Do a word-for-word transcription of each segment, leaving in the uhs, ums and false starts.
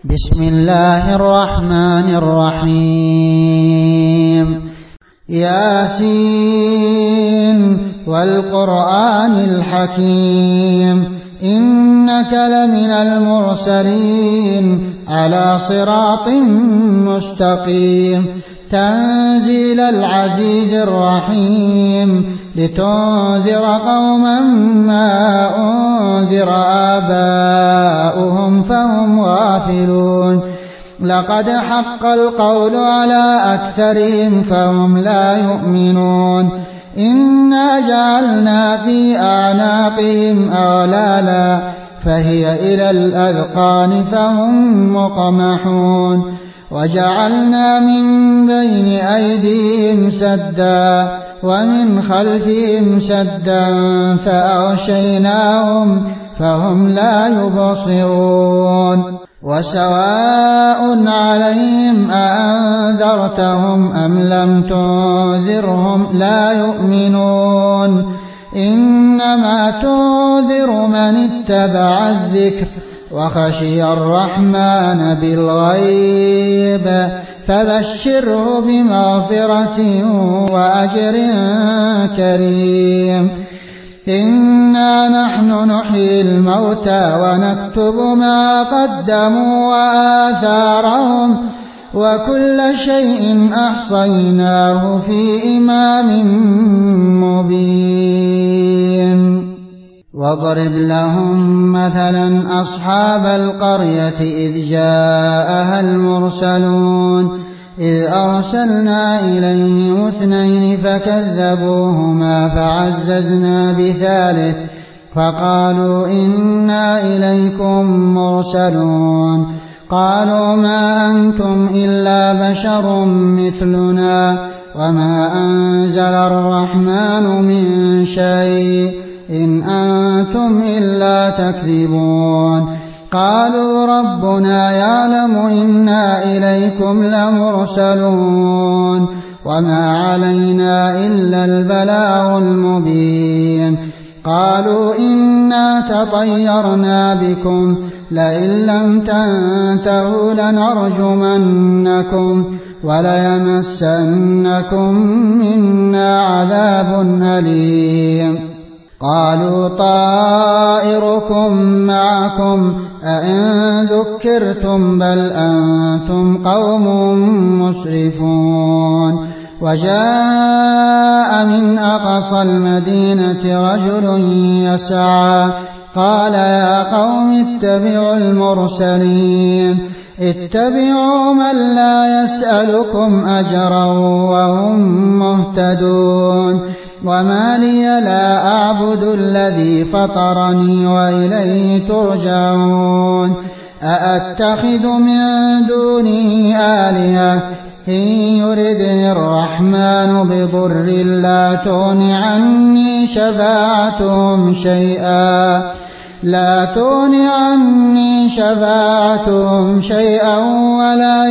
بسم الله الرحمن الرحيم. ياسين والقرآن الحكيم إنك لمن المرسلين على صراط مستقيم تنزيل العزيز الرحيم لتنذر قوما ما أنذر آباؤهم فهم غافلون لقد حق القول على أكثرهم فهم لا يؤمنون إنا جعلنا في أعناقهم أغلالا فهي إلى الأذقان فهم مقمحون وجعلنا من بين أيديهم سدا ومن خلفهم سدا فأغشيناهم فهم لا يبصرون وسواء عليهم أأنذرتهم أم لم تنذرهم لا يؤمنون إنما تنذر من اتبع الذكر وخشي الرحمن بالغيب فبشره بمغفرة وأجر كريم. إنا نحن نحيي الموتى ونكتب ما قدموا وآثارهم وكل شيء أحصيناه في إمام مبين. واضرب لهم مثلا أصحاب القرية إذ جاءها المرسلون إذ أرسلنا إليهم اثنين فكذبوهما فعززنا بثالث فقالوا إنا إليكم مرسلون قالوا ما أنتم إلا بشر مثلنا وما أنزل الرحمن من شيء إن أنتم إلا تكذبون قالوا ربنا يعلم إنا إليكم لمرسلون وما علينا إلا البلاغ المبين قالوا إنا تطيرنا بكم لئن لم تنتهوا لنرجمنكم وليمسنكم منا عذاب أليم قالوا طائركم معكم أئن ذكرتم بل أنتم قوم مسرفون. وجاء من أقصى المدينة رجل يسعى قال يا قوم اتبعوا المرسلين اتبعوا من لا يسألكم أجرا وهم مهتدون وما لي لا أعبد الذي فطرني وإليه ترجعون أأتخذ من دونه آلهة إن يردني الرحمن بضر لا تغن عني شفاعتهم شيئا لا تغن عني شفاعتهم شيئا ولا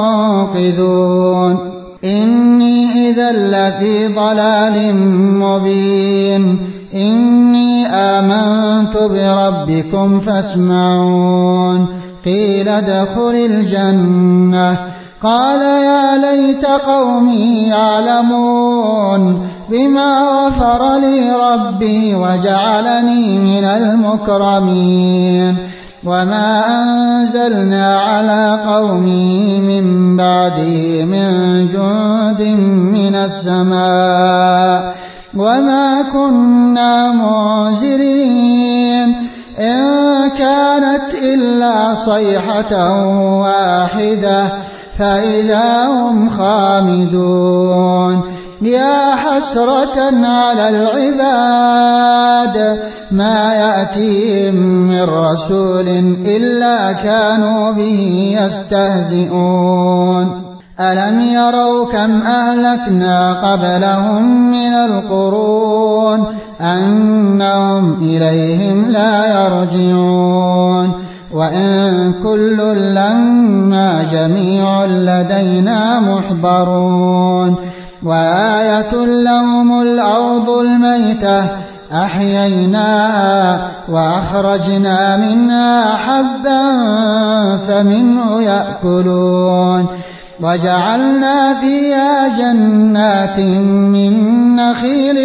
ينقذون إني إذا لفي ضلال مبين. إني آمنت بربكم فاسمعون قيل ادخل الجنة قال يا ليت قومي يعلمون بما غفر لي ربي وجعلني من المكرمين. وما أنزلنا على قومه من بعده من جند من السماء وما كنا منزلين إن كانت إلا صيحة واحدة فإذا هم خامدون. يا حسرة على العباد ما يأتيهم من رسول إلا كانوا به يستهزئون. ألم يروا كم أهلكنا قبلهم من القرون أنهم إليهم لا يرجعون وإن كل لما جميع لدينا محضرون. وآية لهم الأرض الميتة أحييناها وأخرجنا منها حبا فمنه يأكلون وجعلنا فيها جنات من نخيل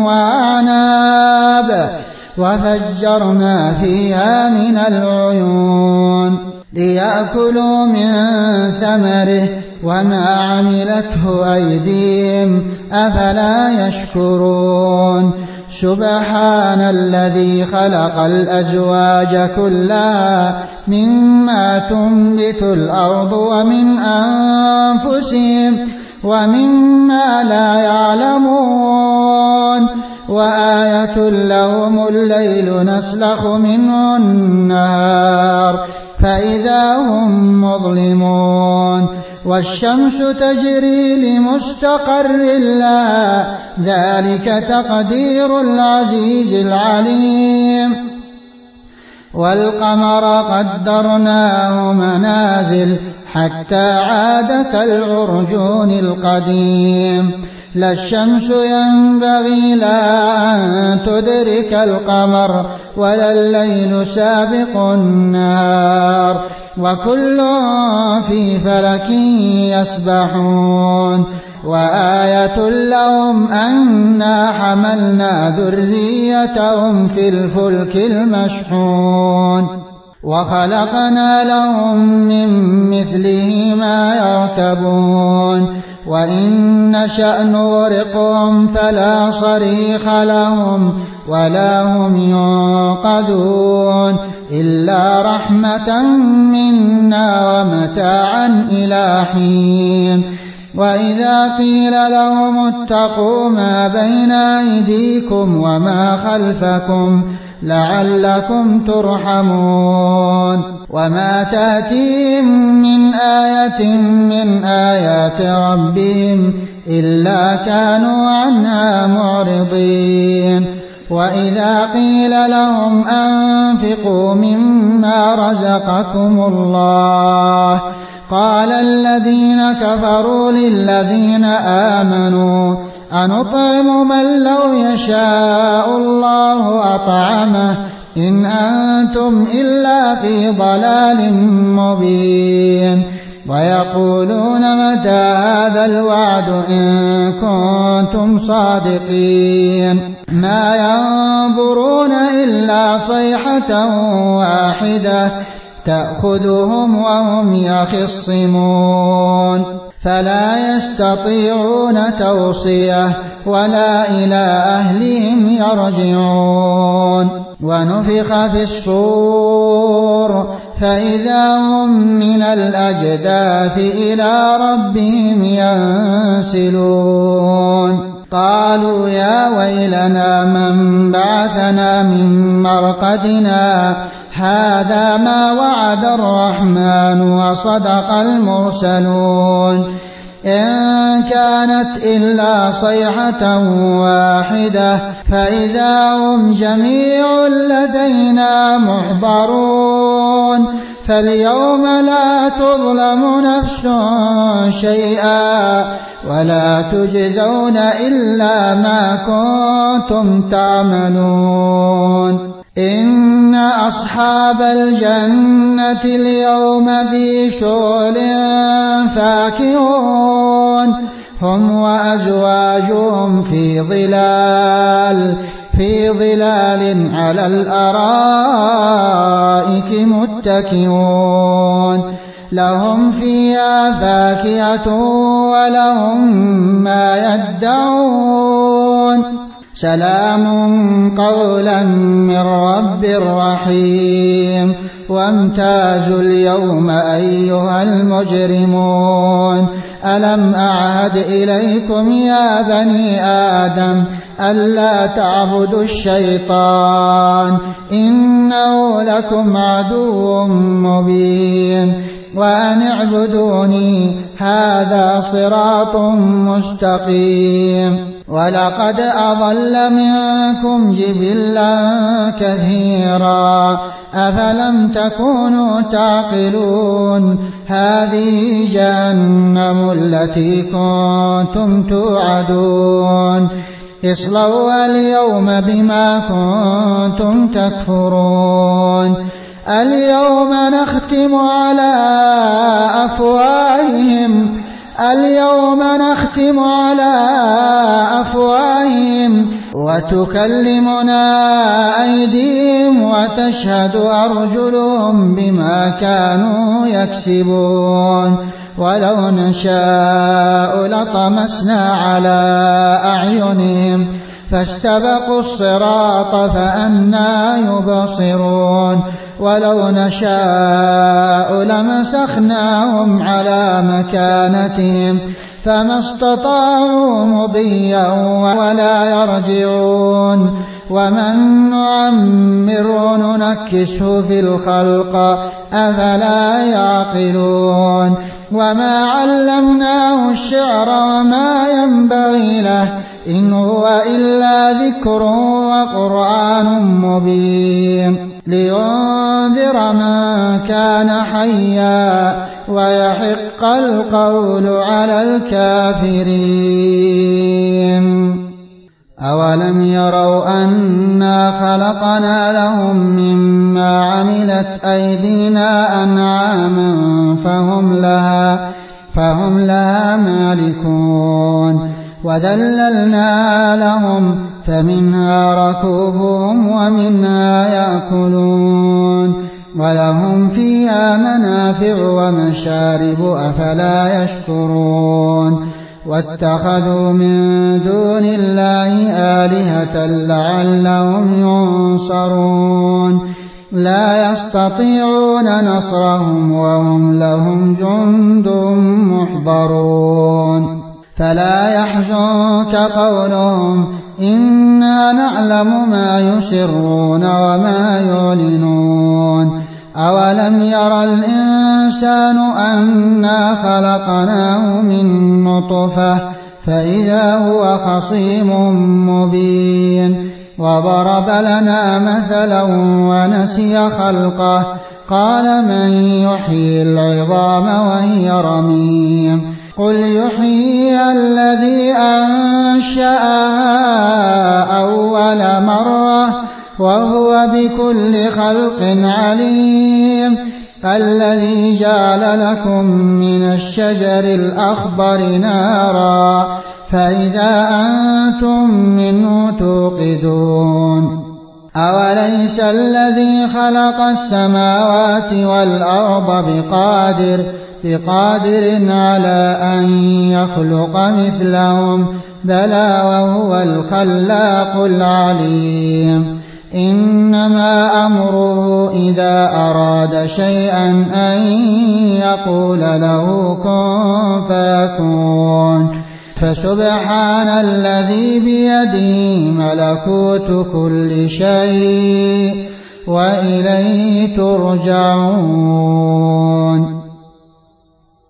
وأعناب وفجرنا فيها من العيون ليأكلوا من ثمره وما عملته أيديهم أفلا يشكرون سبحان الذي خلق الأزواج كلها مما تنبت الأرض ومن أنفسهم ومما لا يعلمون وآية لهم الليل نسلخ منه النهار فإذا هم مظلمون والشمس تجري لمستقر لها ذلك تقدير العزيز العليم والقمر قدرناه منازل حتى عاد كالعرجون القديم لا الشمس ينبغي لها أن تدرك القمر ولا الليل سابق النهار وكل في فلك يسبحون وآية لهم أنا حملنا ذريتهم في الفلك المشحون وخلقنا لهم من مثله ما يركبون وإن نشأ نغرقهم فلا صريخ لهم ولا هم ينقذون إلا رحمة منا ومتاعا إلى حين وإذا قيل لهم اتقوا ما بين أيديكم وما خلفكم لعلكم ترحمون وما تأتيهم من آية من آيات ربهم إلا كانوا عنها معرضين وإذا قيل لهم أنفقوا مما رزقكم الله قال الذين كفروا للذين آمنوا أنطعم من لو يشاء الله أطعمه إن أنتم إلا في ضلال مبين ويقولون متى هذا الوعد إن كنتم صادقين ما ينظرون إلا صيحة واحدة تأخذهم وهم يخصمون فلا يستطيعون توصية ولا إلى أهلهم يرجعون ونفخ في الصور فإذا هم من الأجداث إلى ربهم ينسلون قالوا يا ويلنا من بعثنا من مرقدنا هذا ما وعد الرحمن وصدق المرسلون إن كانت إلا صيحة واحدة فإذا هم جميع لدينا محضرون فاليوم لا تظلم نفس شيئا ولا تجزون إلا ما كنتم تعملون إن أصحاب الجنة اليوم في شغل فاكهون هم وأزواجهم في ظلال في ظلال على الأرائك متكئون لهم فيها فاكهة ولهم ما يدعون سلام قولا من رب رحيم وامتازوا اليوم أيها المجرمون ألم أعهد إليكم يا بني آدم ألا تعبدوا الشيطان إنه لكم عدو مبين وأن اعبدوني هذا صراط مستقيم ولقد أضل منكم جبلا كثيرا أفلم تكونوا تعقلون هذه جهنم التي كنتم توعدون اصلوها اليوم بما كنتم تكفرون اليوم نختم على أفواههم اليوم نختم على أفواههم وتكلمنا أيديهم وتشهد أرجلهم بما كانوا يكسبون ولو نشاء لطمسنا على أعينهم فاستبقوا الصراط فأنى يبصرون ولو نشاء لمسخناهم على مكانتهم فما استطاعوا مضيا ولا يرجعون ومن نعمره ننكسه في الخلق أفلا يعقلون وما علمناه الشعر وما ينبغي له إن هو إلا ذكر وقرآن مبين لينذر من كان حيا ويحق القول على الكافرين أولم يروا أنا خلقنا لهم مما عملت أيدينا أنعاما فهم لها, فهم لها مالكون وذللنا لهم فمنها ركوبهم ومنها يأكلون ولهم فيها منافع ومشارب أفلا يشكرون واتخذوا من دون الله آلهة لعلهم ينصرون لا يستطيعون نصرهم وهم لهم جند محضرون فلا يحزنك قولهم إنا نعلم ما يسرون وما يعلنون أولم ير الإنسان أنا خلقناه من نطفة فإذا هو خصيم مبين وضرب لنا مثلا ونسي خلقه قال من يحيي العظام وهي رميم قل يحييها الذي أنشأها أول مرة وهو بكل خلق عليم الذي جعل لكم من الشجر الأخضر نارا فإذا أنتم منه توقدون أوليس الذي خلق السماوات والأرض بقادر بقادر على أن يخلق مثلهم بلى وهو الخلاق العليم إنما أمره إذا أراد شيئا أن يقول له كن فيكون فسبحان الذي بيده ملكوت كل شيء وإليه ترجعون